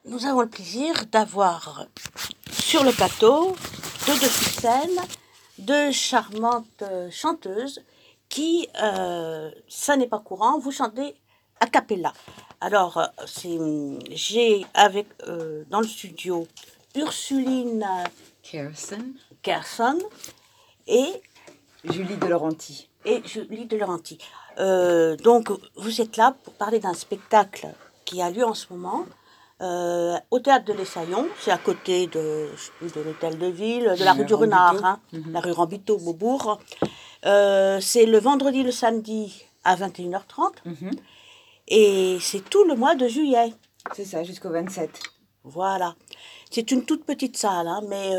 nous avons le plaisir d'avoir sur le plateau, de dessus scène, deux charmantes chanteuses qui, ça n'est pas courant, vous chantez a cappella. Alors, j'ai avec dans le studio Ursuline Kerson et Julie De Laurenti. Donc, vous êtes là pour parler d'un spectacle qui a lieu en ce moment au Théâtre de l'Essaillon. C'est à côté de l'Hôtel de Ville, de la rue du Renard, hein, la rue Rambuteau, Beaubourg. C'est le vendredi, le samedi à 21h30. Et c'est tout le mois de juillet. C'est ça, jusqu'au 27. Voilà. C'est une toute petite salle, hein, mais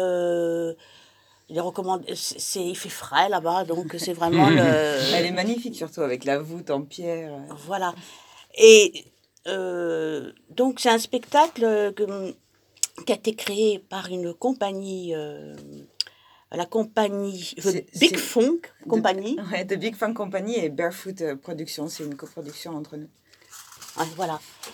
il fait frais là-bas, donc c'est vraiment Elle est magnifique, surtout avec la voûte en pierre. Voilà. Et donc c'est un spectacle qui a été créé par une compagnie, la compagnie Big Funk Company. The Big Funk Company et Barefoot Productions, c'est une coproduction entre nous. Ouais, voilà.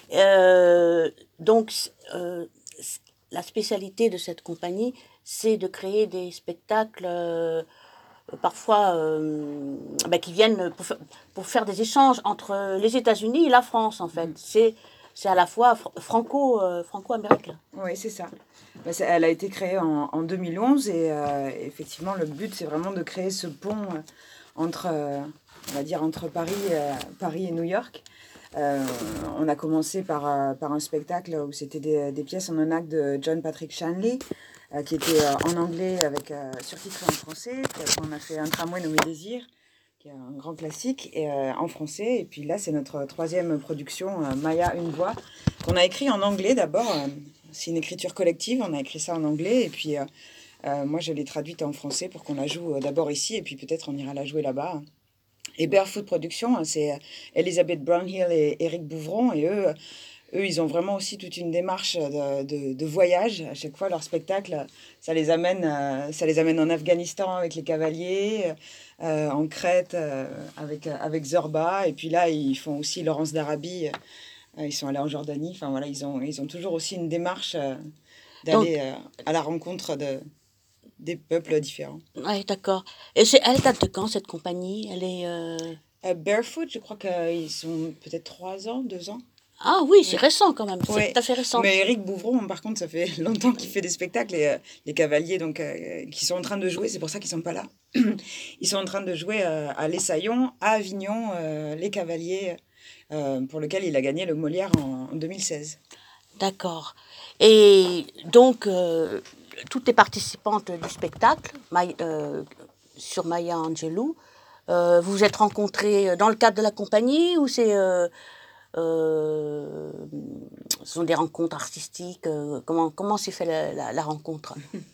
Donc la spécialité de cette compagnie, c'est de créer des spectacles parfois qui viennent pour faire des échanges entre les États-Unis et la France, en fait. C'est à la fois franco-américain. Oui, c'est ça. Elle a été créée en 2011 et effectivement, le but, c'est vraiment de créer ce pont entre Paris et New York. On a commencé par un spectacle où c'était des pièces en un acte de John Patrick Shanley, qui était en anglais avec surtitré en français. Puis après, on a fait Un tramway nommé Désir, qui est un grand classique, et en français. Et puis là, c'est notre troisième production, Maya, une voix, qu'on a écrit en anglais d'abord. C'est une écriture collective, on a écrit ça en anglais. Et puis moi, je l'ai traduite en français pour qu'on la joue d'abord ici, et puis peut-être on ira la jouer là-bas. Et Barefoot Productions, c'est Elisabeth Brownhill et Éric Bouvron. Et eux, ils ont vraiment aussi toute une démarche de voyage. À chaque fois, leur spectacle, ça les amène en Afghanistan avec les cavaliers, en Crète avec Zorba. Et puis là, ils font aussi Laurence d'Arabie. Ils sont allés en Jordanie. Enfin voilà, ils ont toujours aussi une démarche d'aller à la rencontre des peuples différents. Oui, d'accord. Et elle date de quand, cette compagnie? Elle est... Barefoot, je crois qu'ils sont peut-être 3 ans, 2 ans. Ah oui, c'est récent quand même. Ouais. C'est tout à fait récent. Mais Éric Bouvron, par contre, ça fait longtemps qu'il fait des spectacles. Et les cavaliers donc, qui sont en train de jouer, c'est pour ça qu'ils ne sont pas là. Ils sont en train de jouer à l'Essaillon, à Avignon, les cavaliers, pour lequel il a gagné le Molière en 2016. D'accord. Et donc... toutes les participantes du spectacle, sur Maya Angelou, vous vous êtes rencontrées dans le cadre de la compagnie ou ce sont des rencontres artistiques? Comment s'est fait la rencontre?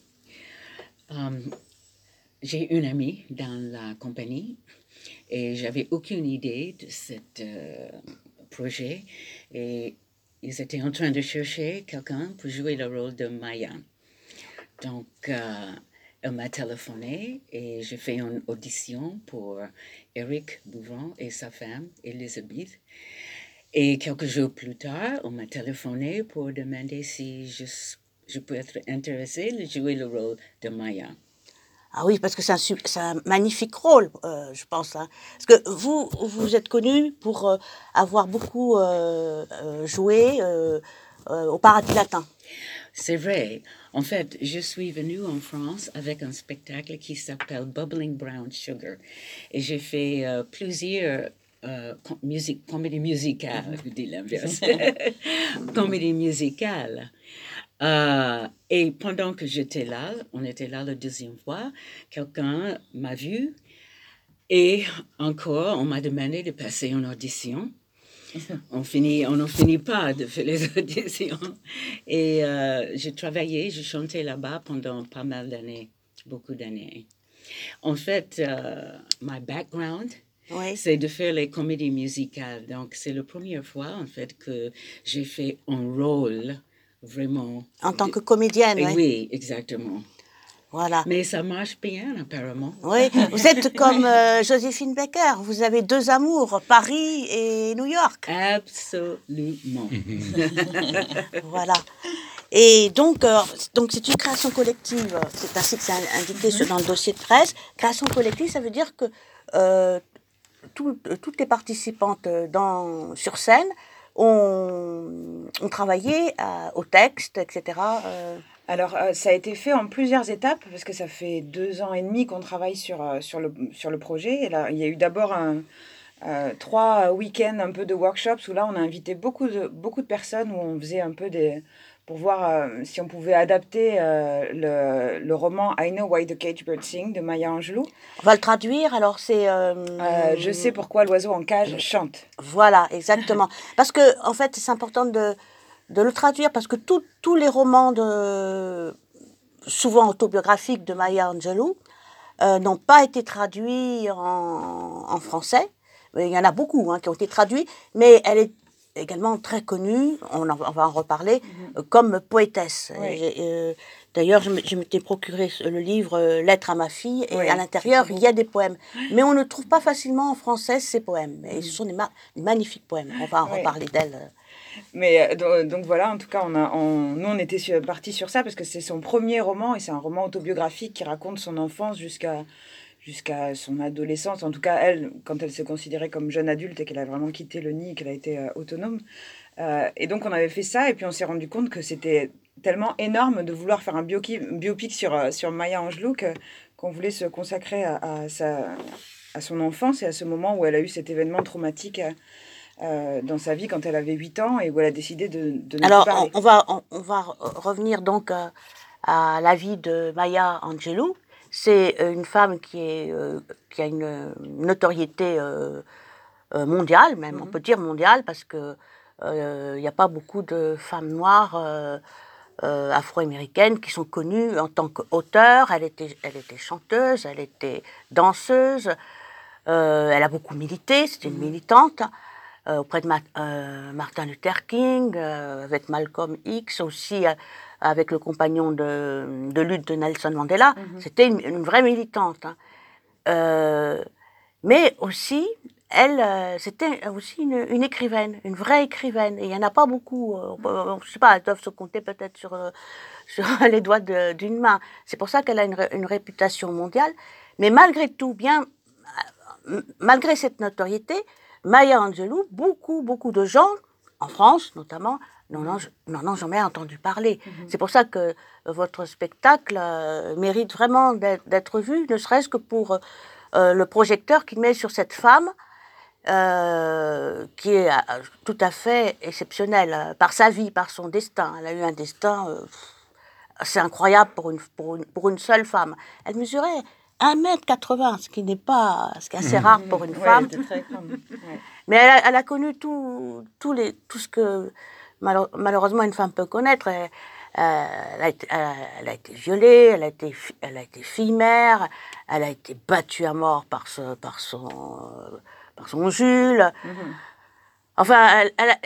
J'ai une amie dans la compagnie et j'avais aucune idée de ce projet. Et ils étaient en train de chercher quelqu'un pour jouer le rôle de Maya. Donc, elle m'a téléphoné et j'ai fait une audition pour Éric Bouvron et sa femme, Elisabeth. Et quelques jours plus tard, on m'a téléphoné pour demander si je peux être intéressée de jouer le rôle de Maya. Ah oui, parce que c'est un magnifique rôle, je pense. Hein. Parce que vous êtes connu pour avoir beaucoup joué au Paradis Latin. C'est vrai. En fait, je suis venue en France avec un spectacle qui s'appelle Bubbling Brown Sugar. Et j'ai fait plusieurs comédies musicales, je dis l'inverse. Comédies musicales. Et pendant que j'étais là, on était là la deuxième fois, quelqu'un m'a vu. Et encore, on m'a demandé de passer une audition. On n'en finit pas de faire les auditions. Et j'ai chanté là-bas pendant pas mal d'années, beaucoup d'années. En fait, my background, c'est de faire les comédies musicales. Donc, c'est la première fois, en fait, que j'ai fait un rôle vraiment... En tant que comédienne, oui. Oui, exactement. Voilà. Mais ça marche bien, apparemment. Oui, vous êtes comme Joséphine Baker. Vous avez deux amours, Paris et New York. Absolument. Voilà. Et donc c'est une création collective. C'est ainsi que c'est indiqué dans le dossier de presse. Création collective, ça veut dire que toutes les participantes sur scène ont travaillé au texte, etc. Alors, ça a été fait en plusieurs étapes, parce que ça fait 2 ans et demi qu'on travaille sur le projet. Et là, il y a eu d'abord 3 week-ends un peu de workshops, où là, on a invité beaucoup de personnes, où on faisait un peu pour voir si on pouvait adapter le roman I Know Why the Caged Bird Sing de Maya Angelou. On va le traduire, alors c'est... Je sais pourquoi l'oiseau en cage chante. Voilà, exactement. Parce que, en fait, c'est important de le traduire, parce que tous les romans souvent autobiographiques de Maya Angelou n'ont pas été traduits en français. Il y en a beaucoup qui ont été traduits, mais elle est également très connue, on va en reparler, comme poétesse. Oui. D'ailleurs, je m'étais procuré le livre Lettres à ma fille, et Oui, à l'intérieur, c'est il y a des poèmes. Mais on ne trouve pas facilement en français ces poèmes. Et ce sont des magnifiques poèmes. On va en reparler d'elle. Mais donc voilà, en tout cas, nous, on était partis sur ça, parce que c'est son premier roman, et c'est un roman autobiographique qui raconte son enfance jusqu'à son adolescence. En tout cas, elle, quand elle se considérait comme jeune adulte et qu'elle a vraiment quitté le nid et qu'elle a été autonome. Et donc, on avait fait ça, et puis on s'est rendu compte que c'était tellement énorme de vouloir faire un biopic sur Maya Angelou qu'on voulait se consacrer à son enfance et à ce moment où elle a eu cet événement traumatique dans sa vie quand elle avait 8 ans, et où elle a décidé de ne plus Alors, parler. on va revenir donc à la vie de Maya Angelou. C'est une femme qui a une notoriété mondiale, même, on peut dire mondiale, parce que il n'y a pas beaucoup de femmes noires afro-américaines qui sont connues en tant qu'auteure. Elle était chanteuse, elle était danseuse, elle a beaucoup milité, c'était une militante auprès de Martin Luther King, avec Malcolm X, aussi avec le compagnon de lutte de Nelson Mandela. C'était une vraie militante. Mais aussi, c'était aussi une écrivaine, une vraie écrivaine. Et il n'y en a pas beaucoup. Je ne sais pas, elles doivent se compter peut-être sur les doigts d'une main. C'est pour ça qu'elle a une réputation mondiale. Mais malgré tout, malgré cette notoriété, Maya Angelou, beaucoup de gens, en France notamment, n'en ont jamais entendu parler. C'est pour ça que votre spectacle mérite vraiment d'être vu, ne serait-ce que pour le projecteur qu'il met sur cette femme, qui est tout à fait exceptionnelle par sa vie, par son destin. Elle a eu un destin assez incroyable pour une seule femme. Elle mesurait 1,80 m, ce qui est assez rare pour une femme. Elle était très grande. Ouais. Mais elle a connu tout ce que malheureusement une femme peut connaître. Elle a été violée, elle a été fille-mère, elle a été battue à mort par son Jules. Enfin,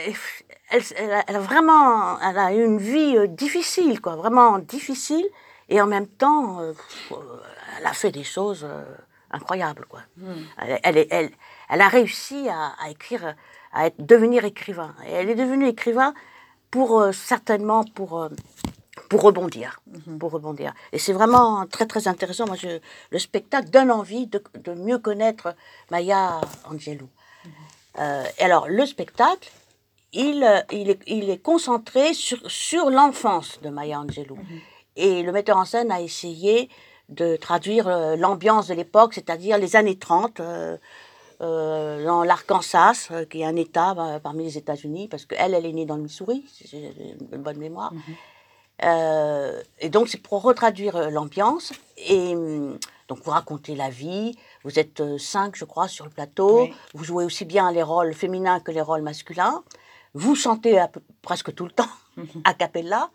elle a eu une vie difficile, quoi, vraiment difficile, et en même temps, elle a fait des choses incroyables, quoi. Elle a réussi à écrire, devenir écrivain. Et elle est devenue écrivain certainement pour rebondir, Et c'est vraiment très très intéressant. Moi, le spectacle donne envie de mieux connaître Maya Angelou. Et alors, le spectacle, il est concentré sur l'enfance de Maya Angelou. Et le metteur en scène a essayé de traduire l'ambiance de l'époque, c'est-à-dire les années 30, dans l'Arkansas, qui est un État parmi les États-Unis, parce qu'elle est née dans le Missouri, si j'ai une bonne mémoire. Et donc, c'est pour retraduire l'ambiance. Et donc, vous racontez la vie. Vous êtes 5, je crois, sur le plateau. Oui. Vous jouez aussi bien les rôles féminins que les rôles masculins. Vous chantez presque tout le temps, a cappella.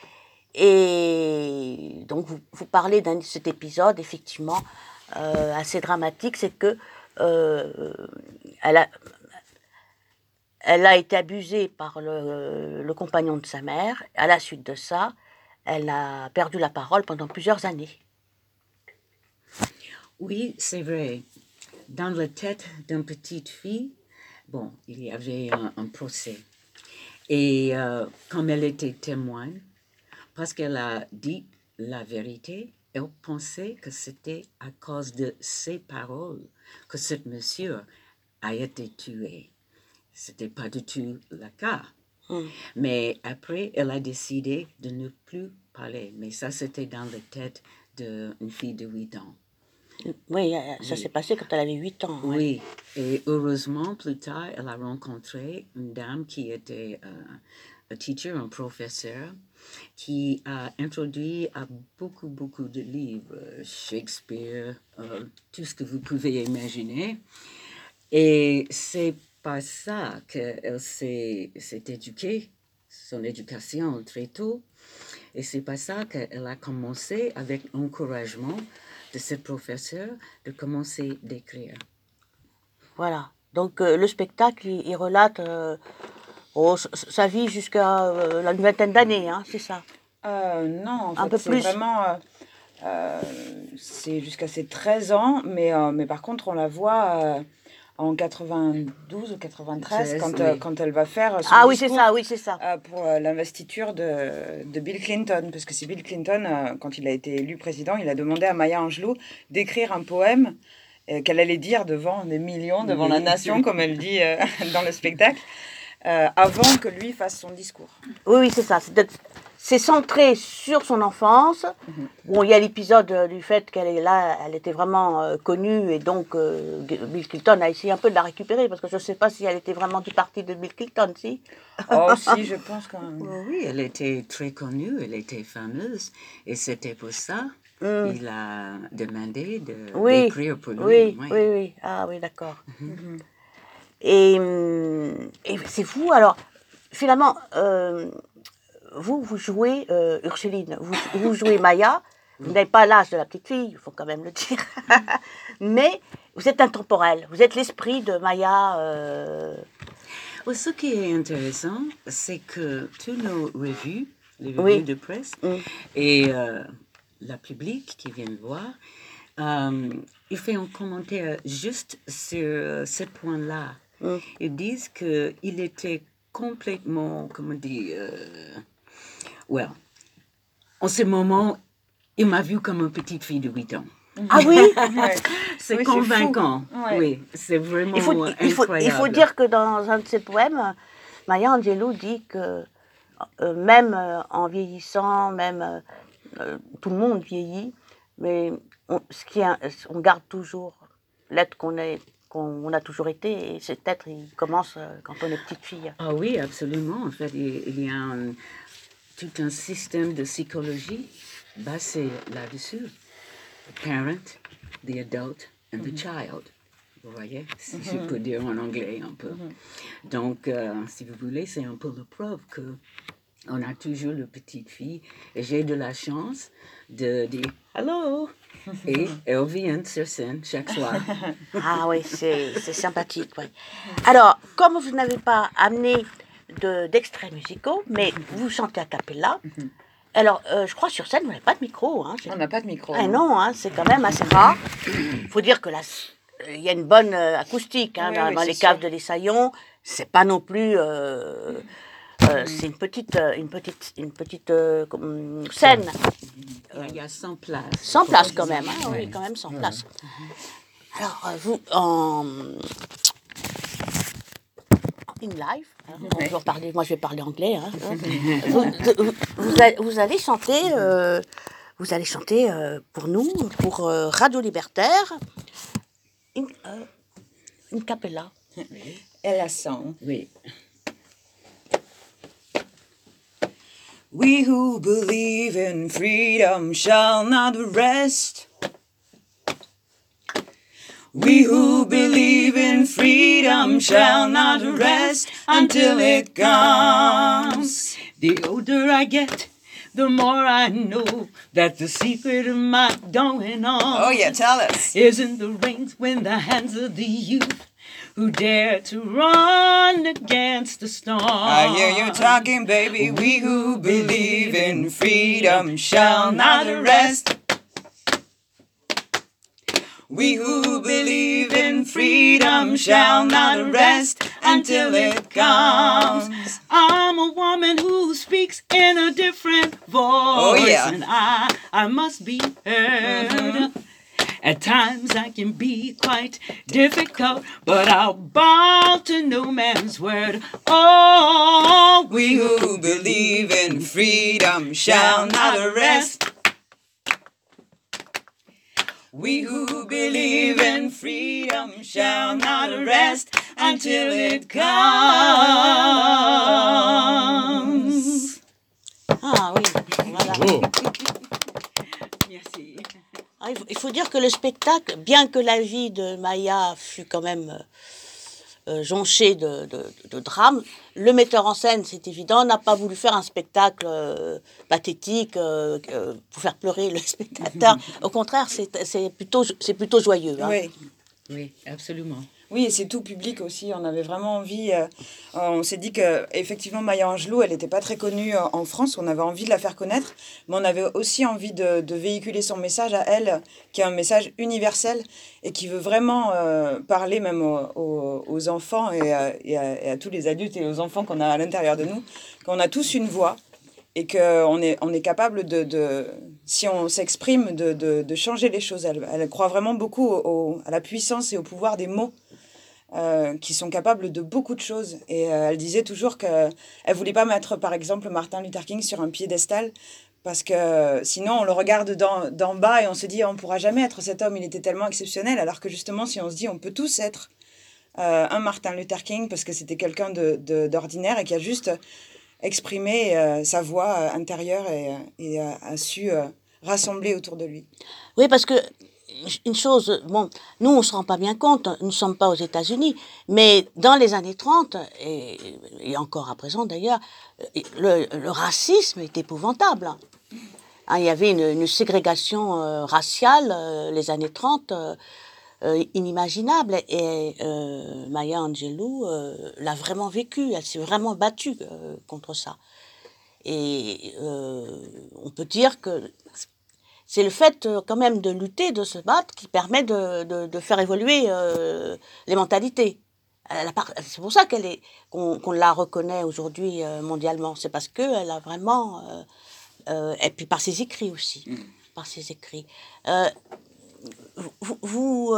Et donc, vous parlez de cet épisode, effectivement, assez dramatique. C'est que elle a été abusée par le compagnon de sa mère. À la suite de ça, elle a perdu la parole pendant plusieurs années. Oui, c'est vrai. Dans la tête d'une petite fille, bon, il y avait un procès. Et comme elle était témoin, parce qu'elle a dit la vérité. Elle pensait que c'était à cause de ses paroles que ce monsieur a été tué. Ce n'était pas du tout le cas. Mais après, elle a décidé de ne plus parler. Mais ça, c'était dans la tête d'une fille de 8 ans. Oui, ça s'est passé quand elle avait 8 ans. Ouais. Oui, et heureusement, plus tard, elle a rencontré une dame qui était un teacher, un professeur, qui a introduit à beaucoup, beaucoup de livres, Shakespeare, tout ce que vous pouvez imaginer. Et c'est par ça qu'elle s'est éduquée, son éducation très tôt. Et c'est par ça qu'elle a commencé, avec l'encouragement de ce professeur, de commencer d'écrire. Voilà. Donc le spectacle, il relate sa vie jusqu'à la vingtaine d'années, hein, c'est ça? Non, en fait, Un peu c'est plus. vraiment... c'est jusqu'à ses 13 ans, mais par contre, on la voit en 92 ou 93, quand elle va faire son Ah oui, c'est discours ça, oui, c'est ça. pour l'investiture de Bill Clinton. Parce que c'est Bill Clinton, quand il a été élu président, il a demandé à Maya Angelou d'écrire un poème qu'elle allait dire devant des millions, devant la nation, comme elle dit dans le spectacle, avant que lui fasse son discours. Oui, c'est ça. C'est centré sur son enfance. Bon, il y a l'épisode du fait qu'elle est là, elle était vraiment connue, et donc Bill Clinton a essayé un peu de la récupérer, parce que je ne sais pas si elle était vraiment du parti de Bill Clinton, si. Oh, si, je pense quand même. Oui, elle était très connue, elle était fameuse, et c'était pour ça qu'il a demandé d'écrire pour lui. Oui. Ah oui, d'accord. Et c'est vous, alors, finalement, vous jouez Ursuline, vous jouez Maya, vous n'avez pas l'âge de la petite fille, il faut quand même le dire, mais vous êtes intemporel, vous êtes l'esprit de Maya. Ce qui est intéressant, c'est que toutes nos revues, les revues de presse, et le public qui vient voir, il fait un commentaire juste sur ce point-là. Ils disent qu'il était complètement, comment dire, en ce moment, il m'a vu comme une petite fille de 8 ans. Ah oui. C'est convaincant. Oui, c'est vraiment incroyable. Il faut dire que dans un de ses poèmes, Maya Angelou dit que même en vieillissant, même tout le monde vieillit, mais on garde toujours l'être qu'on a toujours été, et cet être, il commence quand on est petite fille. Ah oui, absolument. En fait, il y a tout un système de psychologie basé là-dessus. The parent, the adult and the child. Vous voyez, si je peux dire en anglais un peu. Donc, si vous voulez, c'est un peu la preuve qu'on a toujours la petite fille. Et j'ai de la chance de dire « Hello !» et elle vient sur scène chaque soir. Ah oui, c'est sympathique. Oui. Alors, comme vous n'avez pas amené d'extraits musicaux, mais vous chantez a cappella, alors, je crois sur scène, vous n'avez pas de micro. Hein, on n'a pas de micro. Ah non, hein, c'est quand même assez rare. Il faut dire que il y a une bonne acoustique dans les caves de l'Essaillon. C'est pas non plus... c'est une petite scène. Il y a 100 places. 100 places quand même. Hein, oui, quand même 100 places. Alors, vous, in live, on peut parler, moi je vais parler anglais. Hein, vous allez chanter pour nous, pour Radio Libertaire, une cappella. Elle a song. Oui. We who believe in freedom shall not rest. We who believe in freedom shall not rest until it comes. The older I get, the more I know that the secret of my going on. Oh yeah, tell us. Is in the reins when the hands of the youth who dare to run against the storm. I hear you talking, baby. We who believe in freedom shall not rest. We who believe in freedom shall not rest until it comes. I'm a woman who speaks in a different voice, and I must be heard. At times I can be quite difficult, but I'll bow to no man's word. Oh, We who believe in freedom shall not rest. We who believe in freedom shall not rest until it comes. Ah oui, voilà. Bravo. Merci. Ah, il faut dire que le spectacle, bien que la vie de Maya fût quand même jonchée de drames, le metteur en scène, c'est évident, n'a pas voulu faire un spectacle pathétique pour faire pleurer le spectateur. Au contraire, c'est plutôt joyeux. Hein. Oui. Oui, absolument. Oui, et c'est tout public aussi. On avait vraiment envie. On s'est dit que effectivement Maya Angelou, elle n'était pas très connue en France. On avait envie de la faire connaître, mais on avait aussi envie de véhiculer son message à elle, qui est un message universel et qui veut vraiment parler même aux enfants et à tous les adultes et aux enfants qu'on a à l'intérieur de nous, qu'on a tous une voix et qu'on est capable si on s'exprime, de changer les choses. Elle croit vraiment beaucoup à la puissance et au pouvoir des mots. Qui sont capables de beaucoup de choses. Et elle disait toujours qu'elle ne voulait pas mettre, par exemple, Martin Luther King sur un piédestal, parce que sinon, on le regarde d'en bas et on se dit, on ne pourra jamais être cet homme, il était tellement exceptionnel, alors que justement, si on se dit, on peut tous être un Martin Luther King, parce que c'était quelqu'un d'ordinaire et qui a juste exprimé sa voix intérieure et a su rassembler autour de lui. Oui, parce que une chose, bon, nous on ne se rend pas bien compte, nous ne sommes pas aux États-Unis, mais dans les années 30, et encore à présent d'ailleurs, le racisme est épouvantable. Hein, il y avait une ségrégation raciale, les années 30, inimaginable, et Maya Angelou l'a vraiment vécu, elle s'est vraiment battue contre ça. Et on peut dire que c'est le fait quand même de lutter, de se battre, qui permet de faire évoluer les mentalités. C'est pour ça qu'on la reconnaît aujourd'hui mondialement. C'est parce qu'elle a vraiment... et puis par ses écrits aussi. Par ses écrits. Vous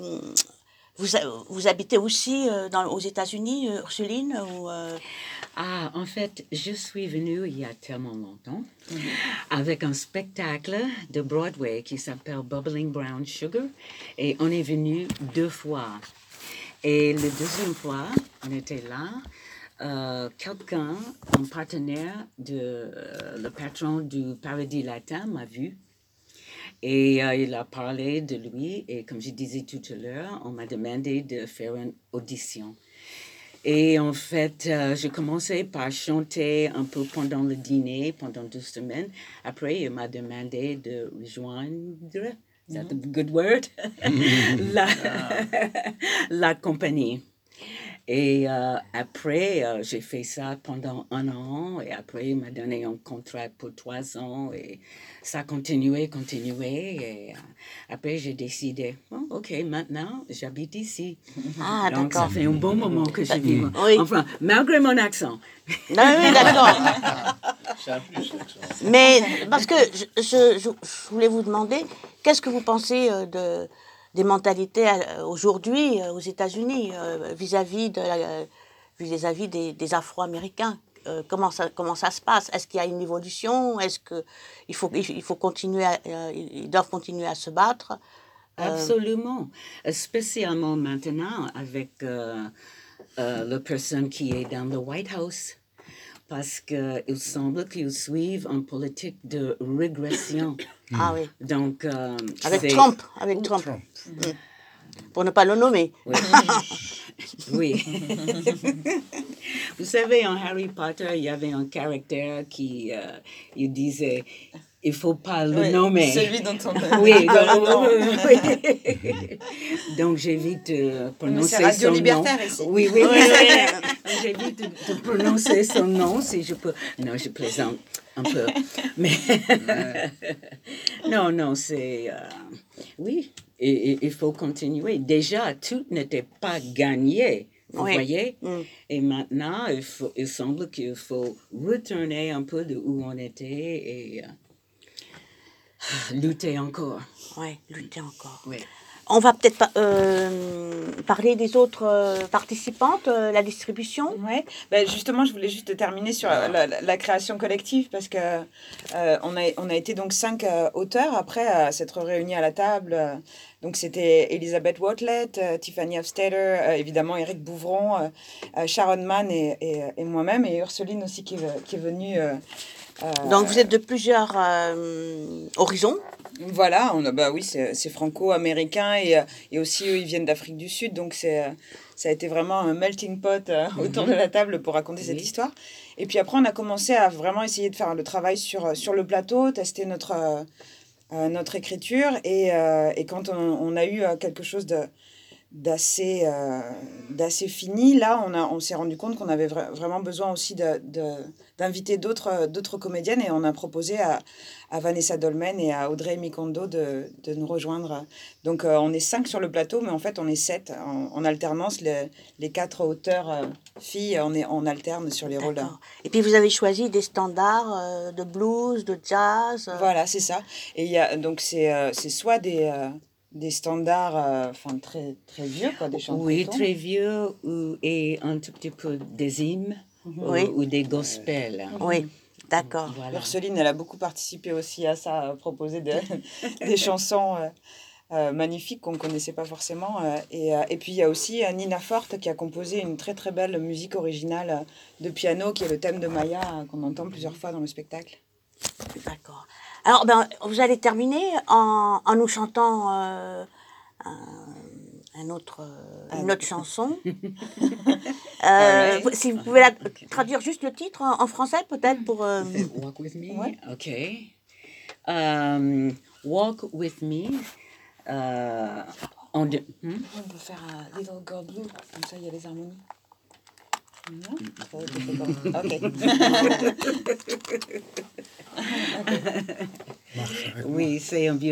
habitez aussi aux États-Unis, Ursuline ou, Ah, en fait, je suis venue il y a tellement longtemps avec un spectacle de Broadway qui s'appelle Bubbling Brown Sugar et on est venu 2 fois. Et la deuxième fois, on était là, quelqu'un, un partenaire, le patron du Paradis Latin m'a vu. Et il a parlé de lui et comme je disais tout à l'heure, on m'a demandé de faire une audition. Et en fait, j'ai commencé par chanter un peu pendant le dîner, pendant 2 semaines. Après, il m'a demandé de rejoindre, is that a good word? la compagnie. Et après, j'ai fait ça pendant 1 an. Et après, il m'a donné un contrat pour 3 ans. Et ça a continué. Et après, j'ai décidé, oh, OK, maintenant, j'habite ici. Ah, Donc, d'accord. ça fait un bon moment que je vis. Oui. Enfin, malgré mon accent. Ah oui, d'accord. C'est un plus, l'accent. Mais parce que je voulais vous demander, qu'est-ce que vous pensez des mentalités aujourd'hui aux États-Unis vis-à-vis des Afro-Américains? Comment ça se passe? Est-ce qu'il y a une évolution? Est-ce qu'il faut continuer ils doivent continuer à se battre? Absolument. Spécialement maintenant avec la personne qui est dans le White House. Parce qu'il semble qu'ils suivent une politique de régression. Ah oui. Donc, Avec Trump. Pour ne pas le nommer. Oui. Oui. Vous savez, en Harry Potter, il y avait un caractère qui il disait il ne faut pas le nommer. Celui dont on Oui, oui. Donc j'évite de prononcer c'est Radio son Libertaire nom. ici. Oui. J'évite de prononcer son nom si je peux. Non, je plaisante un peu. Mais non, c'est... oui, et il faut continuer. Déjà, tout n'était pas gagné Vous Oui. voyez? Et maintenant, il semble qu'il faut retourner un peu de où on était et lutter encore. Oui, lutter encore. Oui. On va peut-être parler des autres participantes, la distribution. Ouais, ben justement, je voulais juste terminer sur la création collective parce que on a été donc 5 auteurs après à s'être réunis à la table. Donc c'était Elisabeth Watlett, Tiffany Hofstadter, évidemment Éric Bouvron, Sharon Mann et moi-même et Ursuline aussi qui est venue. Donc vous êtes de plusieurs horizons. Voilà, bah oui, c'est franco-américain et aussi eux, ils viennent d'Afrique du Sud, donc ça a été vraiment un melting pot autour de la table pour raconter cette histoire. Et puis après, on a commencé à vraiment essayer de faire le travail sur le plateau, tester notre écriture et quand on a eu quelque chose d'assez fini, là, on s'est rendu compte qu'on avait vraiment besoin aussi d'inviter d'autres comédiennes et on a proposé à Vanessa Dolmen et à Audrey Mikondo de nous rejoindre. Donc, on est 5 sur le plateau, mais en fait, on est 7 en alternance. Les 4 auteurs filles, on alterne sur les rôles. Et puis, vous avez choisi des standards de blues, de jazz. Voilà, c'est ça. Et donc, c'est soit des standards très, très vieux, quoi, des chants Oui, de très vieux et un tout petit peu des hymnes ou des gospels. Oui, d'accord. Voilà. Ursuline, elle a beaucoup participé aussi à ça, à proposer des chansons magnifiques qu'on ne connaissait pas forcément. Et puis, il y a aussi Nina Forte qui a composé une très, très belle musique originale de piano qui est le thème de Maya qu'on entend plusieurs fois dans le spectacle. D'accord. Alors, vous allez terminer en nous chantant une autre chanson. Si vous pouvez traduire juste le titre en français, peut-être pour. Walk with me. Ouais. Ok. Walk with me. On peut faire Little Girl Blue, comme ça il y a les harmonies. Non? Oui, c'est un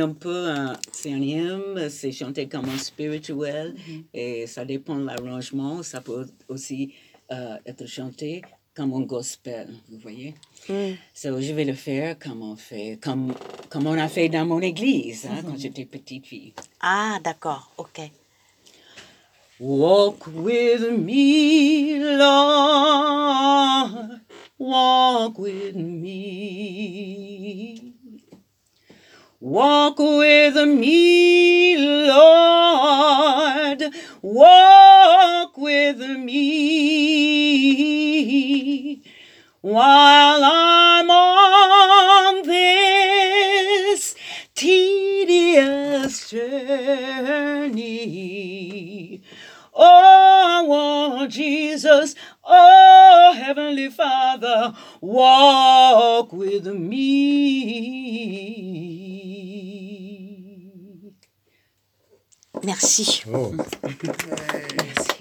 hymne, c'est chanté comme un spirituel et ça dépend de l'arrangement. Ça peut aussi être chanté comme un gospel, vous voyez. So, je vais le faire comme on a fait dans mon église quand j'étais petite fille. Ah, d'accord, ok. Walk with me, Lord, walk with me. Walk with me, Lord, walk with me. While I'm on this tedious journey. Oh, I want Jesus, oh, Heavenly Father, walk with me. Merci. Oh. Merci.